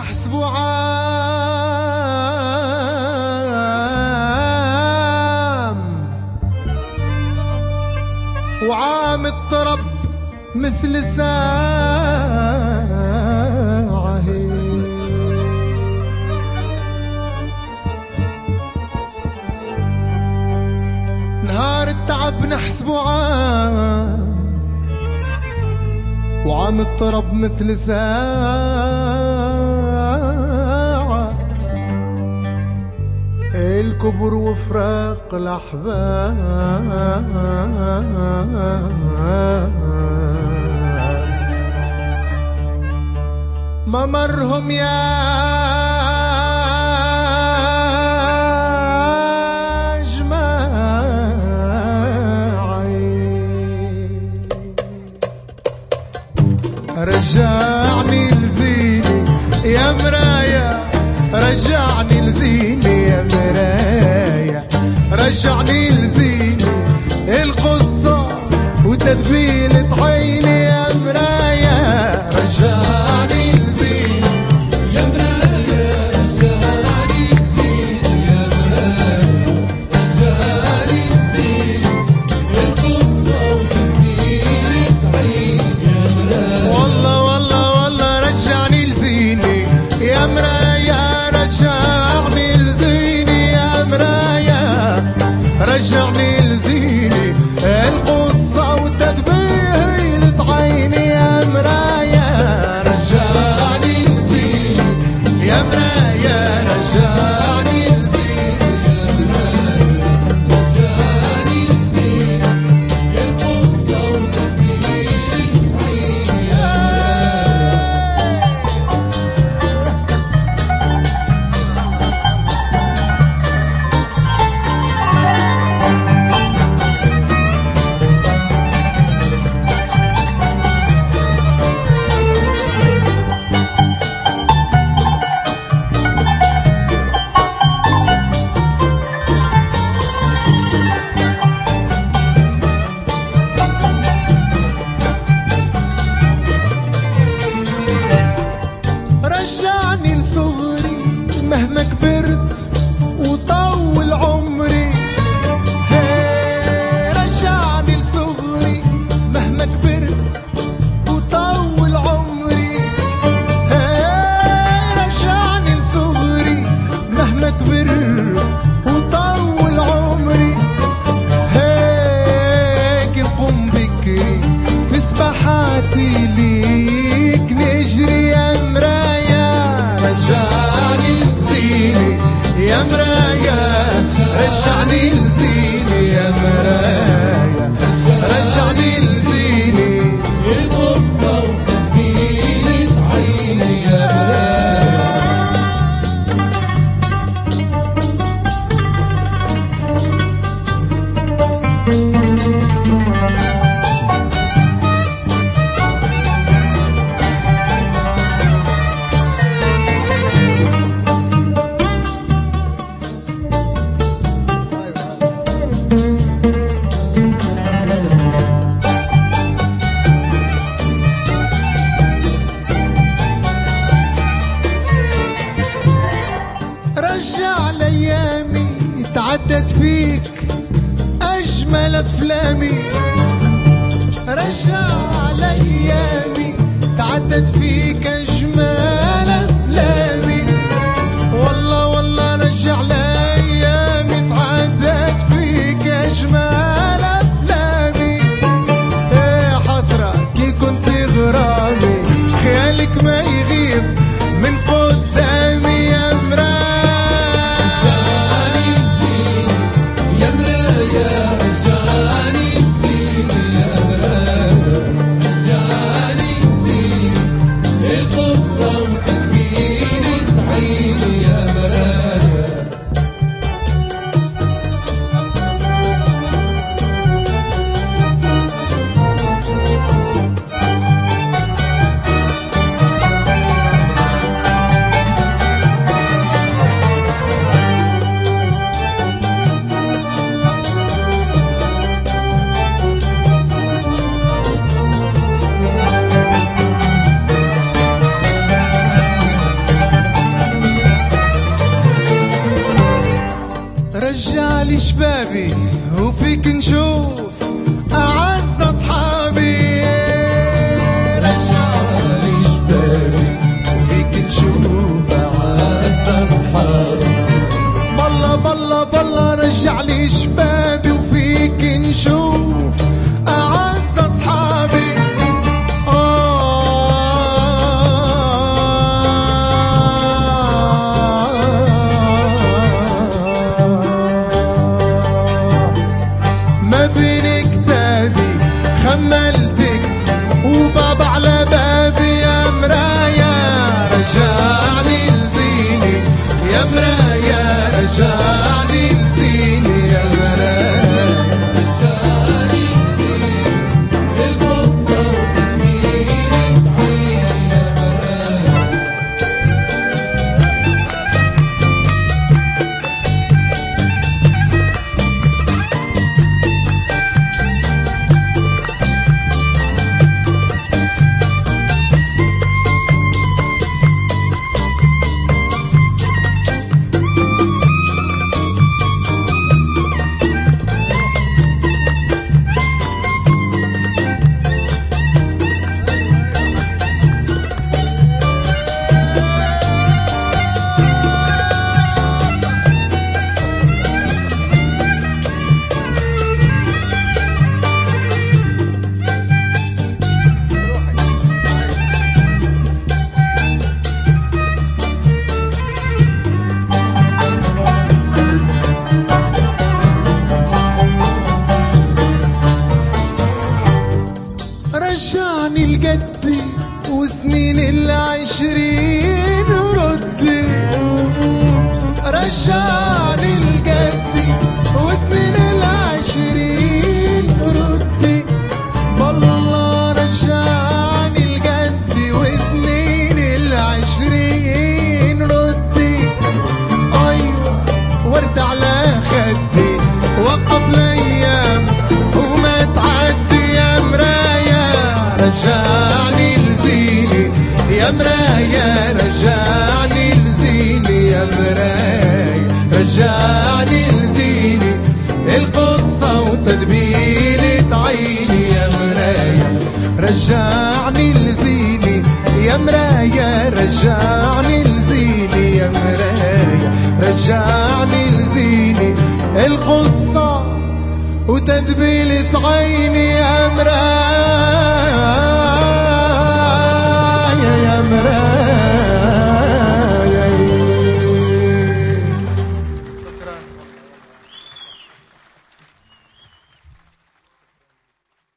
نحسب عام وعام اضطرب مثل ساعة هي. نهار التعب نحسب عام وعام اضطرب مثل ساعة. الكبر وفراق الأحباب ما مرهم يا رجعني لزيني يا مرايا، رجعني لزيني يا مرايا، رجعني لزيني القصة وتدبيلة عيني يا مرايا. رجعني لزيني يا مرايا، رجعني لزيني يا مرايا، رجعني لزيني القصة وتدبيلة عيني يا مرايا. والله والله والله رجعني لزيني يا مرايا، رجعني لزيني يا مرايا، رجعني لزيني القصة وتدبيلة عيني يا مرايا. رجعني لزيني يا مرايا، رجعني لزيني يا مرايا، رجعني لزيني القصة وتدبيلة عيني يا رجعني لصغري مهما كبرت وطول عمري. رجعني لصغري مهما كبرت وطول عمري. رجعني لصغري مهما كبرت وطول عمري. هيك نقوم بكري في سباحاتي ليك نجري يا مرايا. رجعني لزيني يا مرايا، رجعني لزيني يا مرايا، رجعني لزيني القصة وتدبيلة عيني يا رجع لأيامي تعدت فيك أجمل أفلامي. رجع لأيامي تعدت فيك أجمل أفلامي. والله والله رجع لأيامي تعدت فيك أجمل أفلامي. يا حسرة كي كنت غرامي، خيالك ما يغيب من قدامي يا مرايا. رجعني لي شبابي وفيك نشوف أعز أصحابي. رجع لي شبابي وفيك نشوف أعز أصحابي. بالله بالله بالله رجع لي شبابي وفيك نشوف أعز أصحابي. ما بين كتابي خملتك وباب على بابي يا مرايا رجعني لزيني يا مرايا رجعني لزيني يا مرايا رجعني لزيني القصة وتنميلي بعيني يا مرايا. رجعني لجدي وسنين العشرين ردي. رجعني لجدي وسنين العشرين ردي. بالله رجعني لجدي وسنين العشرين ردي. أيوة ورد على خدي وقف الأيام وما تعدي يا مرايا رجعني لزيني يا مرايا رجعني لزيني يا مرايا رجعني لزيني القصة وتدبيلة عيني يا مرايا رجعني لزيني يا مرايا رجعني لزيني يا مرايا رجعني لزيني القصة وتدبيلة عيني يا مرايا.